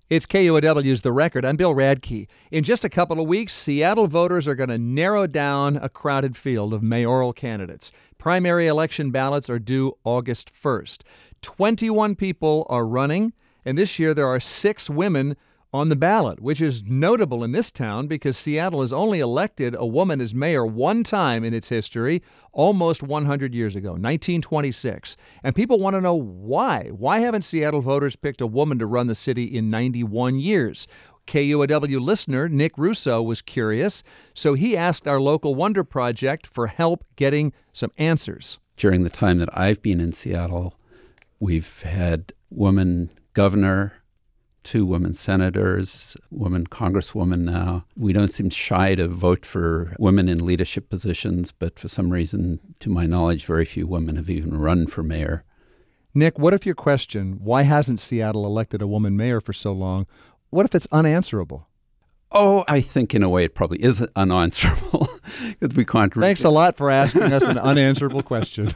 It's KUOW's The Record. I'm Bill Radke. In just a couple of weeks, Seattle voters are going to narrow down a crowded field of mayoral candidates. Primary election ballots are due August 1st. 21 people are running, and this year there are 6 women on the ballot, which is notable in this town because Seattle has only elected a woman as mayor one time in its history, almost 100 years ago, 1926. And people want to know why. Why haven't Seattle voters picked a woman to run the city in 91 years? KUOW listener Nick Russo was curious, so he asked our local Wonder Project for help getting some answers. During the time that I've been in Seattle, we've had woman governor, 2 women senators, woman congresswoman now. We don't seem shy to vote for women in leadership positions, but for some reason, to my knowledge, very few women have even run for mayor. Nick, what if your question, why hasn't Seattle elected a woman mayor for so long, what if it's unanswerable? Oh, I think in a way it probably is unanswerable because we can't. Thanks a lot for asking us an unanswerable question.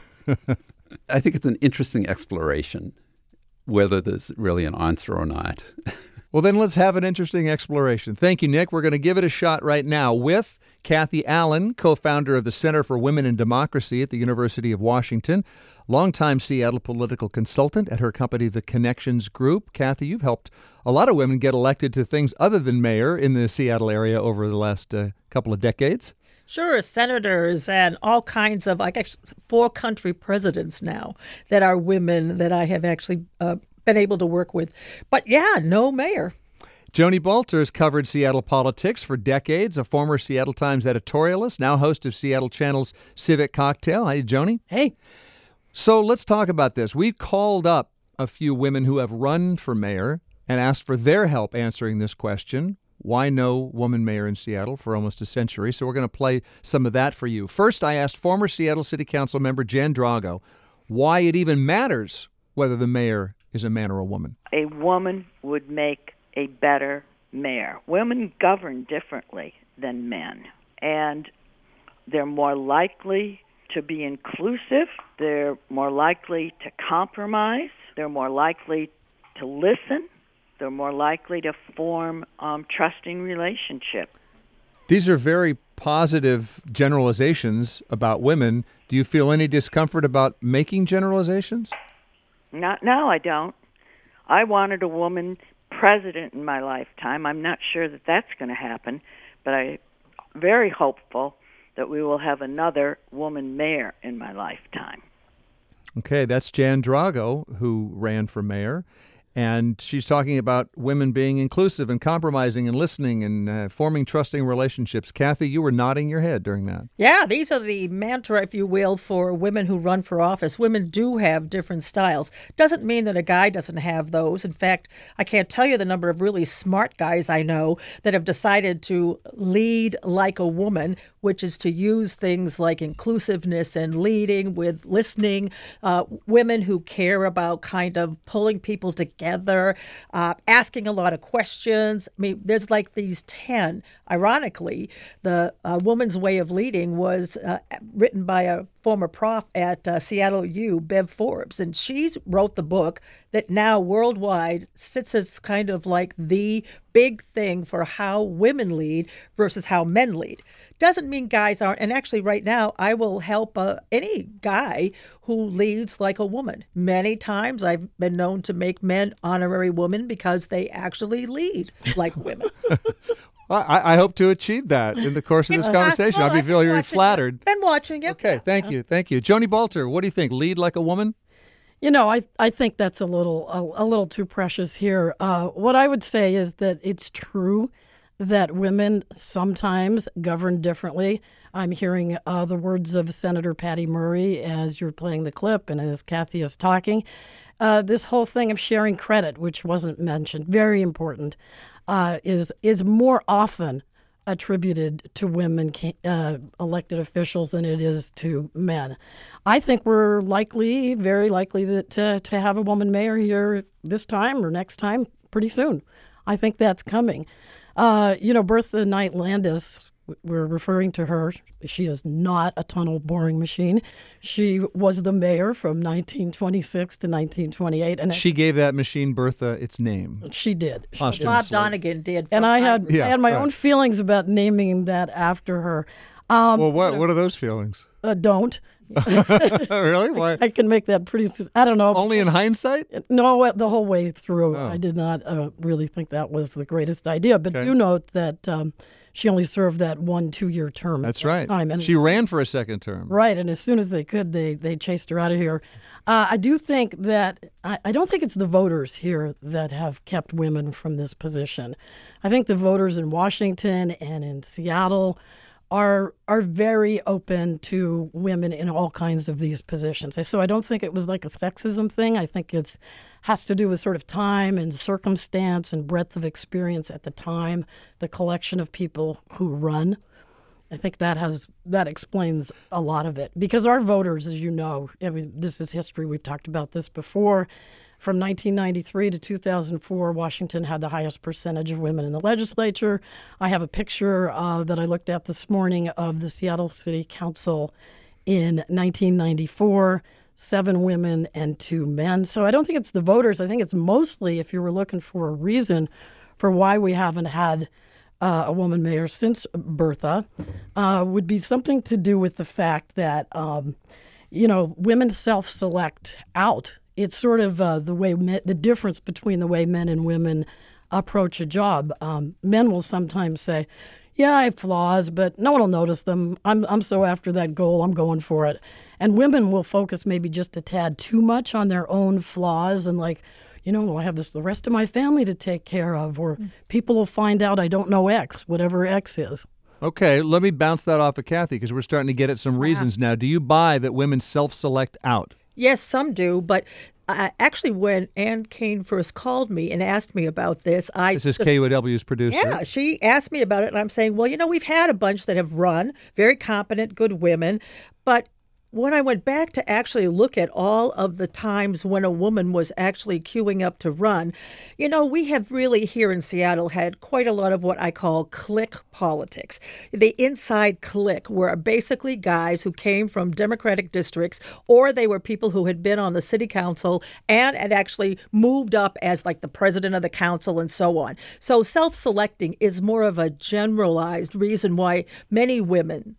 I think it's an interesting exploration, whether there's really an answer or not. Well, then let's have an interesting exploration. Thank you, Nick. We're going to give it a shot right now with Kathy Allen, co-founder of the Center for Women and Democracy at the University of Washington, longtime Seattle political consultant at her company, The Connections Group. Kathy, you've helped a lot of women get elected to things other than mayor in the Seattle area over the last couple of decades. Sure, senators and all kinds of, 4 country presidents now that are women that I have actually been able to work with. But yeah, no mayor. Joni Balter has covered Seattle politics for decades, a former Seattle Times editorialist, now host of Seattle Channel's Civic Cocktail. Hi, Joni. Hey. So let's talk about this. We called up a few women who have run for mayor and asked for their help answering this question. Why no woman mayor in Seattle for almost a century? So we're going to play some of that for you. First, I asked former Seattle City Council member Jan Drago why it even matters whether the mayor is a man or a woman. A woman would make a better mayor. Women govern differently than men, and they're more likely to be inclusive. They're more likely to compromise. They're more likely to listen. They're more likely to form trusting relationship. These are very positive generalizations about women. Do you feel any discomfort about making generalizations? No, I don't. I wanted a woman president in my lifetime. I'm not sure that that's going to happen, but I'm very hopeful that we will have another woman mayor in my lifetime. Okay, that's Jan Drago, who ran for mayor. And she's talking about women being inclusive and compromising and listening and forming trusting relationships. Kathy, you were nodding your head during that. Yeah, these are the mantra, if you will, for women who run for office. Women do have different styles. Doesn't mean that a guy doesn't have those. In fact, I can't tell you the number of really smart guys I know that have decided to lead like a woman, which is to use things like inclusiveness and leading with listening, women who care about kind of pulling people together, asking a lot of questions. I mean, there's like these 10. Ironically, the Woman's Way of Leading was written by a former prof at Seattle U, Bev Forbes, and she wrote the book that now worldwide sits as kind of like the big thing for how women lead versus how men lead. Doesn't mean guys aren't, and actually right now I will help any guy who leads like a woman. Many times I've been known to make men honorary women because they actually lead like women. I hope to achieve that in the course of this conversation. I'll be very flattered. Been watching it. Okay, thank you. Joni Balter, what do you think? Lead like a woman? You know, I think that's a little too precious here. What I would say is that it's true that women sometimes govern differently. I'm hearing the words of Senator Patty Murray as you're playing the clip and as Kathy is talking. This whole thing of sharing credit, which wasn't mentioned, very important, is more often attributed to women elected officials than it is to men. I think we're very likely to have a woman mayor here this time or next time pretty soon. I think that's coming. Bertha Knight Landis we're referring to her. She is not a tunnel boring machine. She was the mayor from 1926 to 1928. And she gave that machine, Bertha, its name. She did. Bob Donegan did. And I had my own feelings about naming that after her. Well, what are those feelings? Don't. Really? Why? I can make that pretty. I don't know. Only in hindsight? No, the whole way through. Oh. I did not really think that was the greatest idea. But do note that she only served that 1-2-year term. That's right. And she ran for a second term. Right, and as soon as they could, they chased her out of here. I do think that I don't think it's the voters here that have kept women from this position. I think the voters in Washington and in Seattle are very open to women in all kinds of these positions. So I don't think it was like a sexism thing. I think it has to do with sort of time and circumstance and breadth of experience at the time, the collection of people who run. I think that explains a lot of it. Because our voters, as you know, this is history, we've talked about this before. From 1993 to 2004, Washington had the highest percentage of women in the legislature. I have a picture that I looked at this morning of the Seattle City Council in 1994, 7 women and 2 men. So I don't think it's the voters. I think it's mostly, if you were looking for a reason for why we haven't had a woman mayor since Bertha, would be something to do with the fact that, women self-select out. It's sort of the difference between the way men and women approach a job. Men will sometimes say, yeah, I have flaws, but no one will notice them. I'm so after that goal, I'm going for it. And women will focus maybe just a tad too much on their own flaws and I have the rest of my family to take care of, or people will find out I don't know X, whatever X is. Okay, let me bounce that off of Kathy because we're starting to get at some reasons now. Do you buy that women self-select out? Yes, some do, but actually when Ann Kane first called me and asked me about this, This is KUOW's producer. Yeah, she asked me about it, and I'm saying, well, we've had a bunch that have run, very competent, good women, but when I went back to actually look at all of the times when a woman was actually queuing up to run, we have really here in Seattle had quite a lot of what I call clique politics. The inside clique were basically guys who came from Democratic districts, or they were people who had been on the city council and had actually moved up as like the president of the council and so on. So self-selecting is more of a generalized reason why many women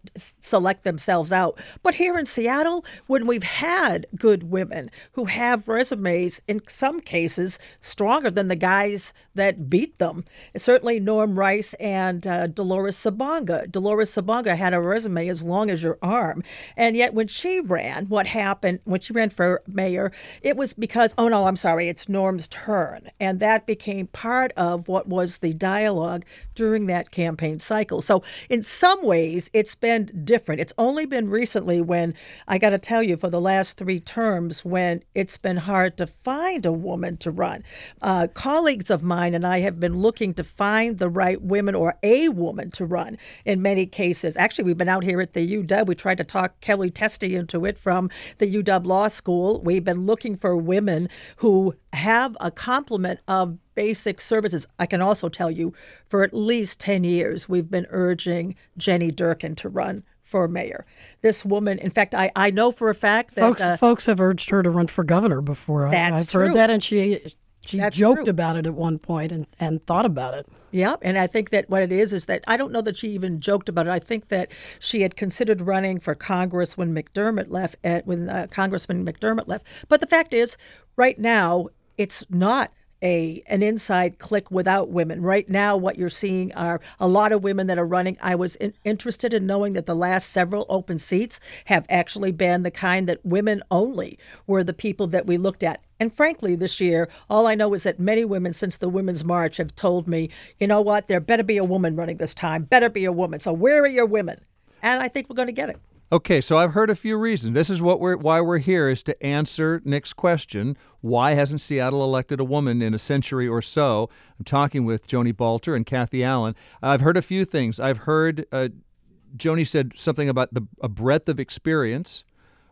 select themselves out. But here in Seattle, when we've had good women who have resumes, in some cases, stronger than the guys that beat them, certainly Norm Rice and Dolores Sabonga. Dolores Sabonga had a resume as long as your arm. And yet when she ran, what happened, when she ran for mayor, it was because, it's Norm's turn. And that became part of what was the dialogue during that campaign cycle. So in some ways, it's been different. It's only been recently when, I got to tell you, for the last 3 terms, when it's been hard to find a woman to run. Colleagues of mine and I have been looking to find the right women or a woman to run in many cases. Actually, we've been out here at the UW. We tried to talk Kelly Testy into it from the UW Law School. We've been looking for women who have a complement of basic services. I can also tell you, for at least 10 years, we've been urging Jenny Durkin to run for mayor. This woman, in fact, I know for a fact that folks have urged her to run for governor before. I've heard that, and she joked about it at one point and thought about it. Yeah, and I think that what it is that I don't know that she even joked about it. I think that she had considered running for Congress when McDermott left. Congressman McDermott left. But the fact is, right now, it's not an inside clique without women. Right now, what you're seeing are a lot of women that are running. I was interested in knowing that the last several open seats have actually been the kind that women only were the people that we looked at. And frankly, this year, all I know is that many women since the Women's March have told me, you know what, there better be a woman running this time, better be a woman. So where are your women? And I think we're going to get it. Okay, so I've heard a few reasons. This is why we're here, is to answer Nick's question. Why hasn't Seattle elected a woman in a century or so? I'm talking with Joni Balter and Kathy Allen. I've heard a few things. I've heard Joni said something about a breadth of experience,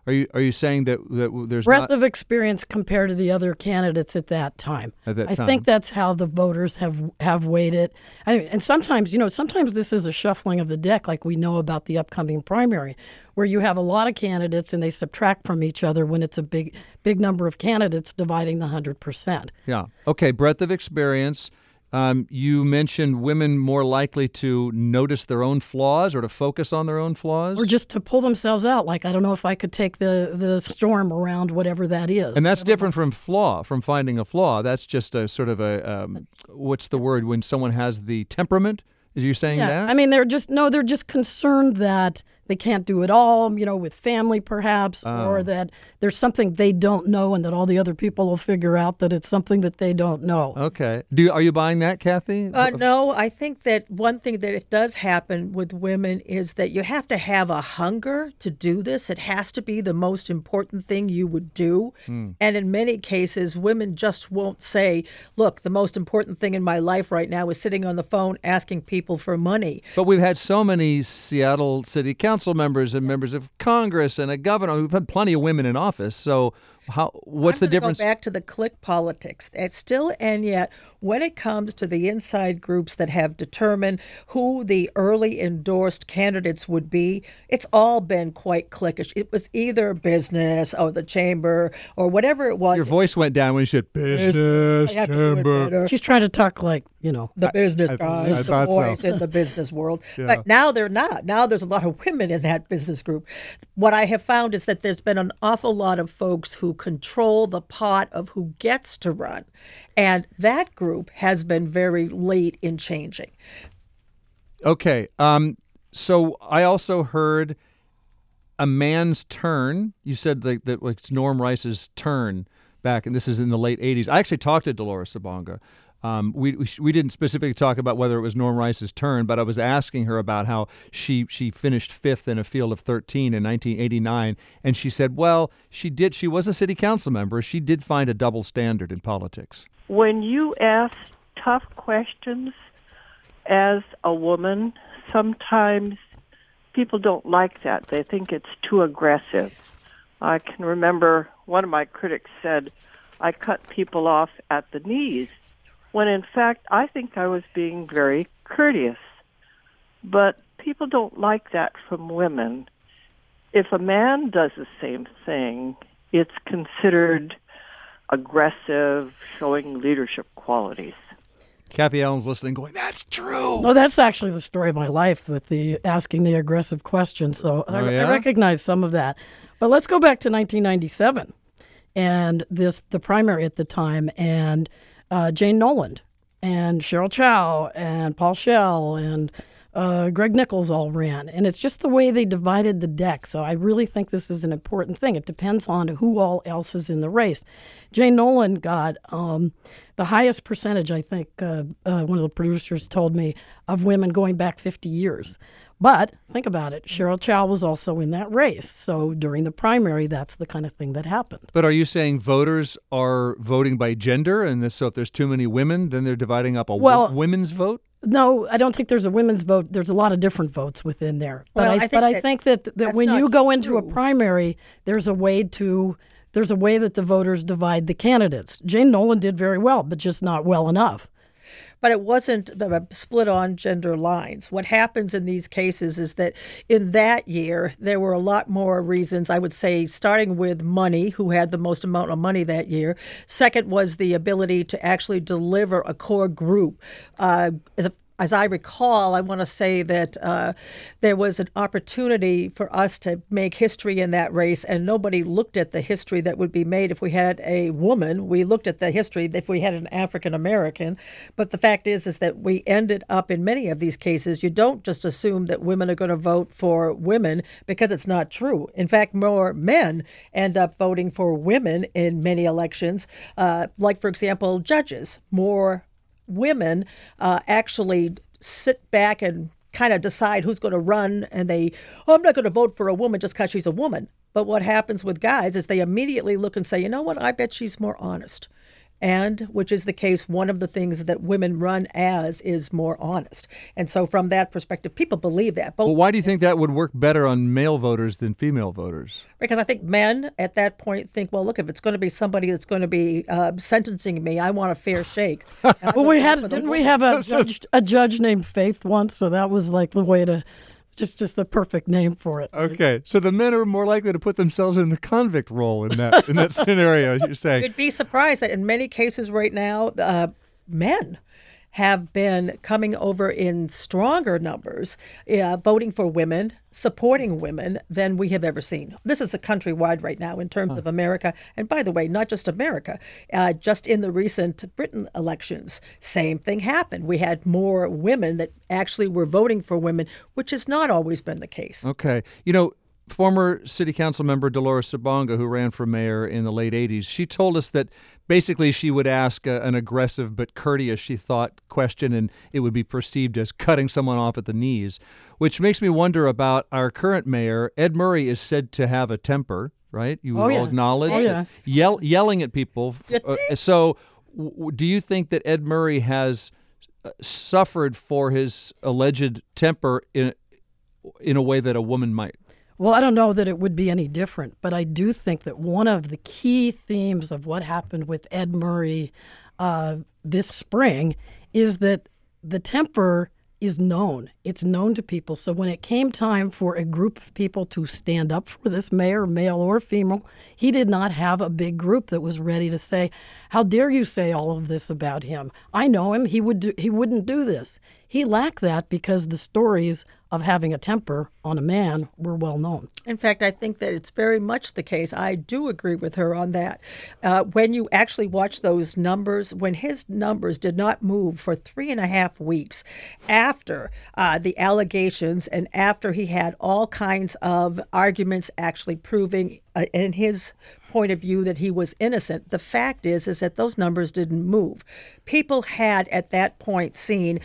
Are you saying that there's breadth not of experience compared to the other candidates at that time? at that I time? think that's how the voters have weighed it. And sometimes, sometimes this is a shuffling of the deck, like we know about the upcoming primary, where you have a lot of candidates and they subtract from each other when it's a big number of candidates dividing the 100%. Yeah. Okay. Breadth of experience. You mentioned women more likely to notice their own flaws or to focus on their own flaws. Or just to pull themselves out, like, I don't know if I could take the storm around, whatever that is. And that's different from finding a flaw. That's just a sort of what's the word when someone has the temperament? Is you saying that? I mean, they're just concerned that they can't do it all, with family perhaps, or that there's something they don't know and that all the other people will figure out that it's something that they don't know. Okay. Are you buying that, Kathy? No, I think that one thing that it does happen with women is that you have to have a hunger to do this. It has to be the most important thing you would do. And in many cases, women just won't say, look, the most important thing in my life right now is sitting on the phone asking people for money. But we've had so many Seattle City Council members and members of Congress and a governor. We've had plenty of women in office. So what's the difference? Go back to the clique politics. It's still and yet, when it comes to the inside groups that have determined who the early endorsed candidates would be, it's all been quite cliquish. It was either business or the chamber or whatever it was. Your voice went down when you said business I have to do it chamber. better. She's trying to talk like, The business guys, I the thought so. boys in the business world. But now they're not. Now there's a lot of women in that business group. What I have found is that there's been an awful lot of folks who control the pot of who gets to run. And that group has been very late in changing. Okay. So I also heard a man's turn. You said that it's Norm Rice's turn back, and this is in the late 80s. I actually talked to Dolores Sabonga. We didn't specifically talk about whether it was Norm Rice's turn, but I was asking her about how she finished fifth in a field of 13 in 1989, and she said, well, she was a city council member. She did find a double standard in politics. When you ask tough questions as a woman, sometimes people don't like that. They think it's too aggressive. I can remember one of my critics said, I cut people off at the knees, when in fact I think I was being very courteous. But people don't like that from women. If a man does the same thing, it's considered aggressive, showing leadership qualities. Kathy Allen's listening, going, that's true. Well, that's actually the story of my life with the asking the aggressive questions. So I recognize some of that. But let's go back to 1997 and the primary at the time, and Jane Noland and Cheryl Chow and Paul Schell and Greg Nichols all ran. And it's just the way they divided the deck. So I really think this is an important thing. It depends on who all else is in the race. Jane Noland got the highest percentage, I think, one of the producers told me, of women going back 50 years. But think about it. Cheryl Chow was also in that race. So during the primary, that's the kind of thing that happened. But are you saying voters are voting by gender? And so if there's too many women, then they're dividing up a women's vote? No, I don't think there's a women's vote. There's a lot of different votes within there. But Well, I think that when you go into a true. primary, there's a way that the voters divide the candidates. Jane Noland did very well, but just not well enough. But it wasn't split on gender lines. What happens in these cases is that in that year, there were a lot more reasons, I would say, starting with money, who had the most amount of money that year. Second was the ability to actually deliver a core group. As I recall, I want to say that there was an opportunity for us to make history in that race, and nobody looked at the history that would be made if we had a woman. We looked at the history if we had an African American. But the fact is that we ended up in many of these cases, you don't just assume that women are going to vote for women, because it's not true. In fact, more men end up voting for women in many elections. Like, for example, judges. More women actually sit back and kind of decide who's going to run, and I'm not going to vote for a woman just because she's a woman. But what happens with guys is they immediately look and say, you know what, I bet she's more honest. and which is the case, one of the things that women run as is more honest. And so from that perspective, people believe that. Well, why do you think that would work better on male voters than female voters? Because I think men at that point think, well, look, if it's going to be somebody that's going to be sentencing me, I want a fair shake. Well, didn't we have a judge named Faith once? So that was like the way to, just the perfect name for it. Okay, so the men are more likely to put themselves in the convict role in that scenario. You're saying you'd be surprised that in many cases right now, men have been coming over in stronger numbers, voting for women, supporting women than we have ever seen. This is a countrywide right now in terms of America. And by the way, not just America, just in the recent Britain elections, same thing happened. We had more women that actually were voting for women, which has not always been the case. Okay. Former city council member Dolores Sabonga, who ran for mayor in the late 80s, she told us that basically she would ask an aggressive but courteous, she thought, question, and it would be perceived as cutting someone off at the knees, which makes me wonder about our current mayor. Ed Murray is said to have a temper, right? You all acknowledge. Oh, yeah. Yelling at people. So do you think that Ed Murray has suffered for his alleged temper in a way that a woman might? Well, I don't know that it would be any different, but I do think that one of the key themes of what happened with Ed Murray this spring is that the temper is known. It's known to people. So when it came time for a group of people to stand up for this mayor, male or female, he did not have a big group that was ready to say, how dare you say all of this about him? I know him. He wouldn't do this. He lacked that because the stories of having a temper on a man were well known. In fact, I think that it's very much the case. I do agree with her on that. When you actually watch those numbers, when his numbers did not move for 3.5 weeks after the allegations and after he had all kinds of arguments actually proving in his point of view that he was innocent, the fact is that those numbers didn't move. People had at that point seen,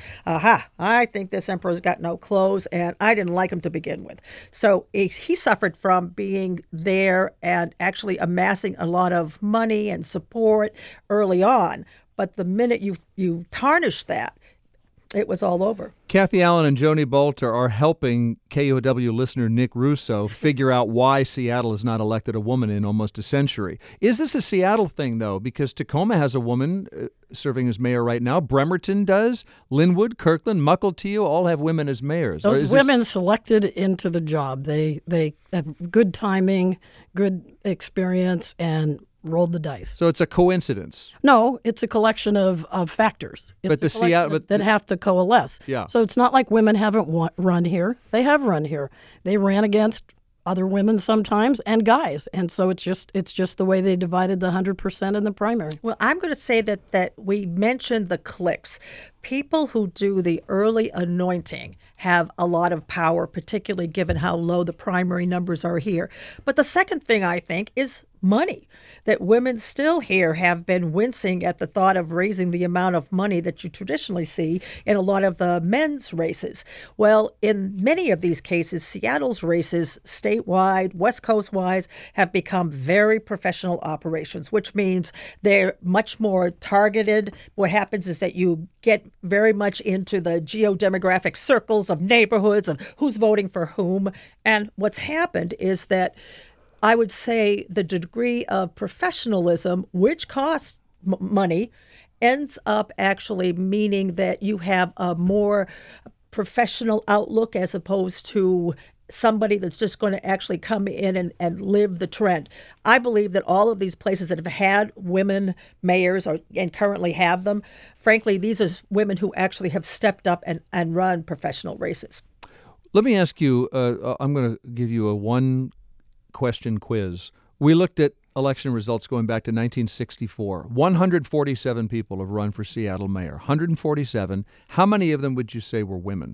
I think this emperor's got no clothes, and I didn't like him to begin with. So he suffered from being there and actually amassing a lot of money and support early on. But the minute you tarnish that, it was all over. Kathy Allen and Joni Bolter are helping KUOW listener Nick Russo figure out why Seattle has not elected a woman in almost a century. Is this a Seattle thing, though? Because Tacoma has a woman serving as mayor right now. Bremerton does. Linwood, Kirkland, Mukilteo all have women as mayors. Those women selected into the job. They have good timing, good experience, and rolled the dice. So it's a coincidence. No, it's a collection of factors. It's that have to coalesce. Yeah. So it's not like women haven't run here. They have run here. They ran against other women sometimes and guys. And so it's just the way they divided the 100% in the primary. Well, I'm going to say that we mentioned the cliques. People who do the early anointing have a lot of power, particularly given how low the primary numbers are here. But the second thing I think is money, that women still here have been wincing at the thought of raising the amount of money that you traditionally see in a lot of the men's races. Well, in many of these cases, Seattle's races, statewide, West Coast-wise, have become very professional operations, which means they're much more targeted. What happens is that you get very much into the geodemographic circles of neighborhoods of who's voting for whom. And what's happened is that I would say the degree of professionalism, which costs money, ends up actually meaning that you have a more professional outlook as opposed to somebody that's just going to actually come in and live the trend. I believe that all of these places that have had women mayors and currently have them, frankly, these are women who actually have stepped up and run professional races. Let me ask you, I'm going to give you a one-question quiz. We looked at election results going back to 1964. 147 people have run for Seattle mayor. 147. How many of them would you say were women?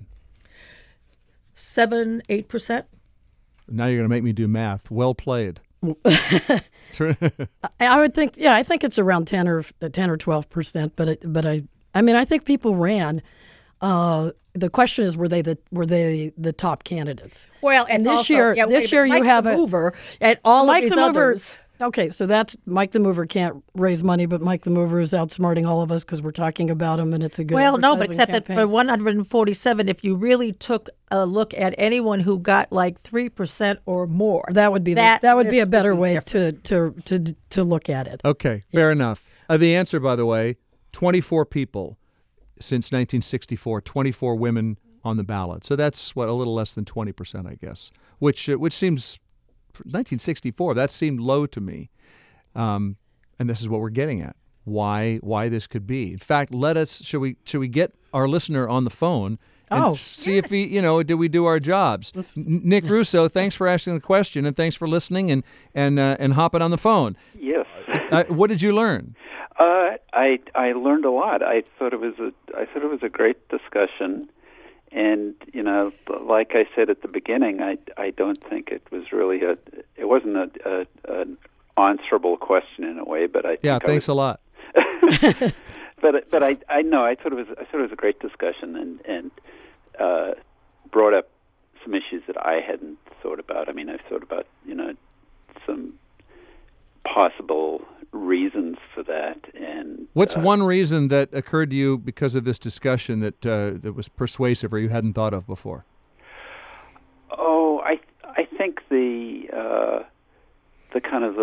7-8%. Now you're going to make me do math. Well played. I would think, I think it's around 10 or 12%. But I think people ran. The question is, were they the top candidates? Well, and this also, year you have Mike the Mover and all Mike of these the Mover, others. Okay, so that's Mike the Mover can't raise money, but Mike the Mover is outsmarting all of us because we're talking about him, and it's a good Well, no, but except campaign. that for 147, if you really took a look at anyone who got like 3% or more, that would be that that would be a list better would be way to look at it. Okay, fair enough. The answer, by the way, 24 people since 1964, 24 women on the ballot. So that's, a little less than 20%, I guess, which seems, for 1964, that seemed low to me. And this is what we're getting at, why this could be. In fact, should we get our listener on the phone and see if did we do our jobs? Nick Russo, thanks for asking the question, and thanks for listening and hopping on the phone. Yes. What did you learn? I learned a lot. I thought it was a great discussion, and like I said at the beginning, I don't think it was really it wasn't an answerable question in a way, but I think thanks a lot. But I know I thought it was a great discussion and brought up some issues that I hadn't thought about. I mean, I've thought about some possible reasons for that. And what's one reason that occurred to you because of this discussion that was persuasive or you hadn't thought of before? Oh, I think the kind of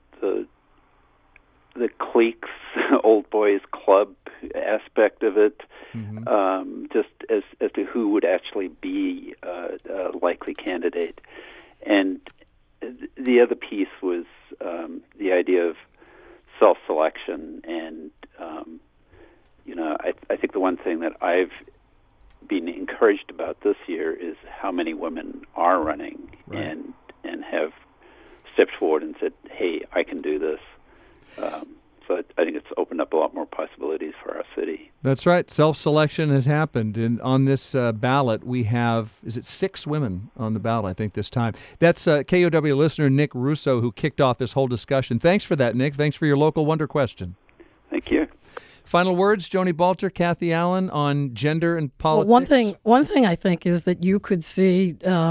the cliques, old boys club aspect of it, just as to who would actually be a likely candidate, and the other piece was the idea of self-selection, and I think the one thing that I've been encouraged about this year is how many women are running and have stepped forward and said, "Hey, I can do this." So I think it's opened up a lot more possibilities for our city. That's right. Self-selection has happened. And on this ballot, we have, 6 women on the ballot, I think, this time. That's KOW listener Nick Russo who kicked off this whole discussion. Thanks for that, Nick. Thanks for your local wonder question. Thank you. Final words, Joni Balter, Kathy Allen, on gender and politics. Well, one thing I think is that you could see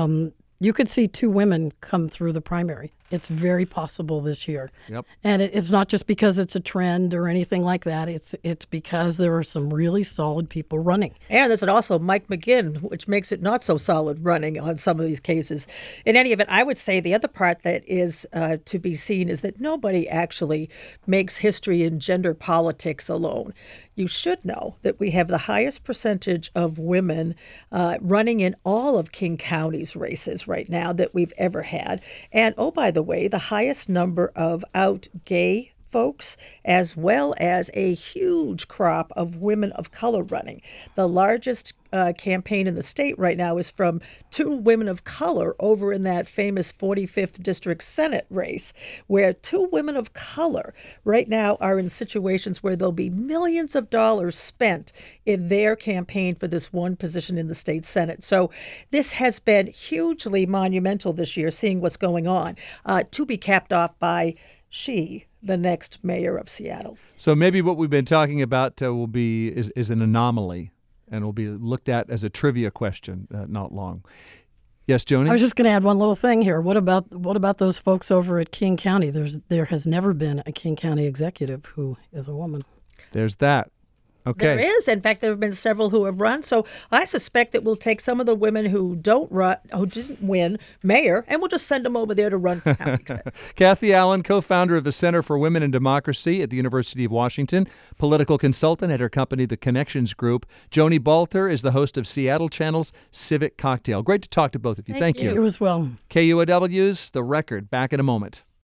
2 women come through the primary. It's very possible this year. Yep. And it's not just because it's a trend or anything like that. It's because there are some really solid people running. And there's also Mike McGinn, which makes it not so solid running on some of these cases. In any event, I would say the other part that is to be seen is that nobody actually makes history in gender politics alone. You should know that we have the highest percentage of women running in all of King County's races right now that we've ever had. And, oh, by the way, the highest number of out gay folks, as well as a huge crop of women of color running. The largest campaign in the state right now is from 2 women of color over in that famous 45th District Senate race, where 2 women of color right now are in situations where there'll be millions of dollars spent in their campaign for this one position in the state Senate. So this has been hugely monumental this year, seeing what's going on, to be capped off by the next mayor of Seattle. So maybe what we've been talking about is an anomaly, and will be looked at as a trivia question not long. Yes, Joni? I was just going to add one little thing here. What about those folks over at King County? There has never been a King County executive who is a woman. There's that. Okay. There is. In fact, there have been several who have run. So I suspect that we'll take some of the women who didn't win mayor, and we'll just send them over there to run for county executive. Kathy Allen, co-founder of the Center for Women and Democracy at the University of Washington, political consultant at her company, The Connections Group. Joni Balter is the host of Seattle Channel's Civic Cocktail. Great to talk to both of you. Thank you. You as well. KUOW's The Record. Back in a moment.